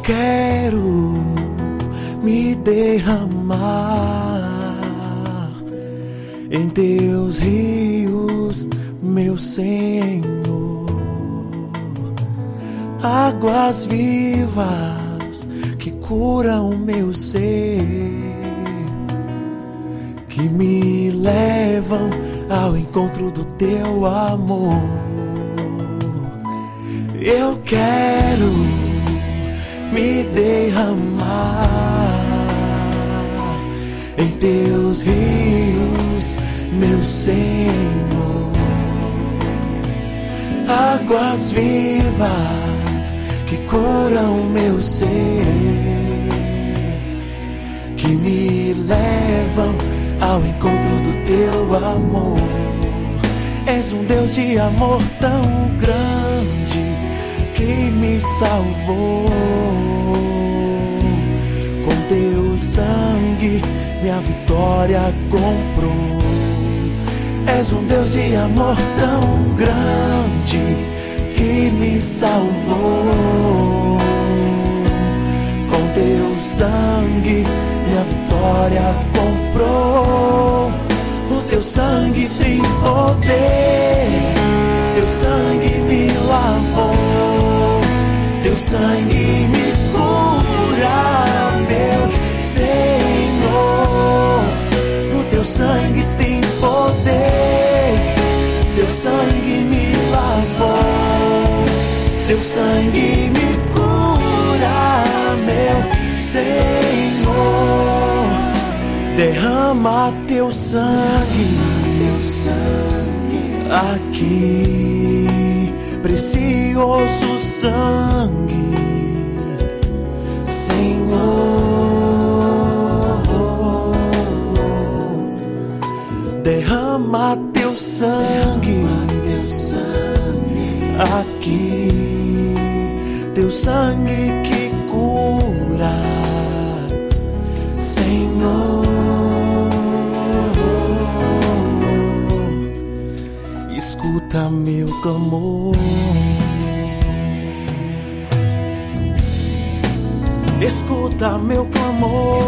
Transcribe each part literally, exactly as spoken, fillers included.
quero me derramar em teus rios, meu Senhor. Águas vivas que curam meu ser, que me levam ao encontro do teu amor. Eu quero me derramar em teus rios, meu Senhor. Águas vivas que curam meu ser, que me levam ao encontro do teu amor. És um Deus de amor tão grande que me salvou. Com teu sangue minha vitória comprou. És um Deus de amor tão grande que me salvou. Com teu sangue minha vitória comprou. O teu sangue tem poder, teu sangue me lavou, teu sangue me cura, meu Senhor. O teu sangue tem poder, teu sangue me lavou, teu sangue me cura, meu Senhor. Derrama teu sangue, teu sangue aqui, precioso sangue, Senhor. Derrama teu sangue, teu sangue aqui, teu sangue que cura, Senhor. Escuta meu clamor, escuta meu clamor,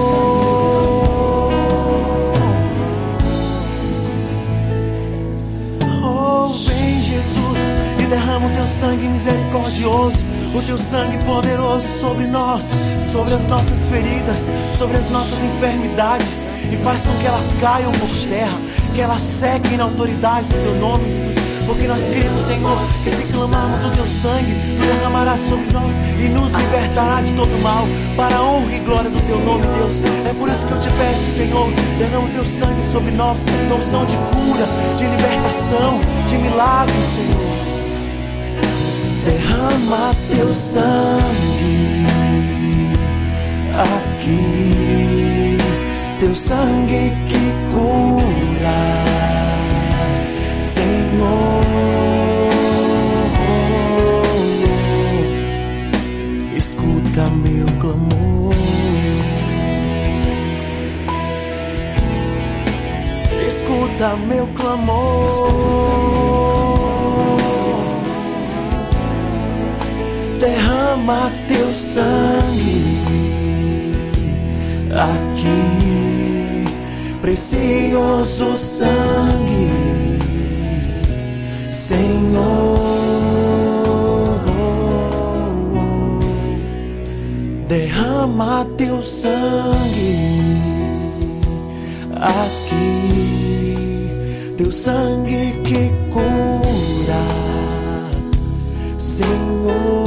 oh, vem Jesus e derrama o teu sangue misericordioso, o teu sangue poderoso sobre nós, sobre as nossas feridas, sobre as nossas enfermidades, e faz com que elas caiam por terra, que elas sequem na autoridade do teu nome, Jesus. Porque nós cremos, Senhor, que se clamarmos o teu sangue, tu derramarás sobre nós e nos libertará de todo mal, para a honra e glória do teu nome, Deus. É por isso que eu te peço, Senhor, derrama o teu sangue sobre nós, tua unção de cura, de libertação, de milagres, Senhor. Derrama teu sangue aqui, teu sangue que cura, Senhor. Escuta meu clamor, escuta meu clamor, derrama teu sangue aqui, precioso sangue, Senhor. Derrama teu sangue aqui, teu sangue que cura, Senhor.